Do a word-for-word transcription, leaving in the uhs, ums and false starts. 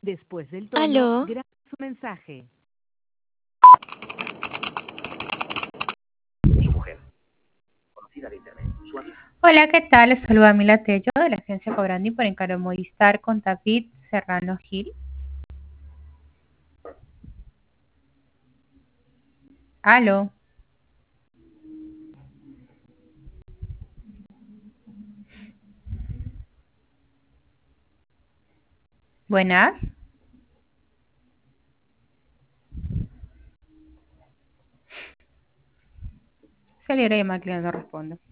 Después del tono, Aló. grabe su mensaje. Su mujer, conocida de internet, su amiga. Hola, ¿qué tal? Les saluda Mila Tello de la agencia Cobrandi por encargo de Movistar con David Serrano Gil. Aló. Buenas. Se le llamada que no responde.